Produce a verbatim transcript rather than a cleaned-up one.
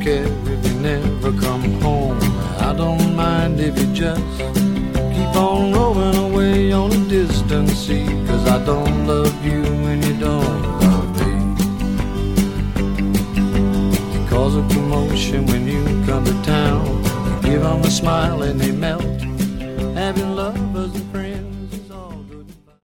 care if you never come home. I don't mind if you just keep on rolling away on a distant sea, 'cause I don't love you and you don't love me. You cause a commotion when you come to town. You give them a smile and they melt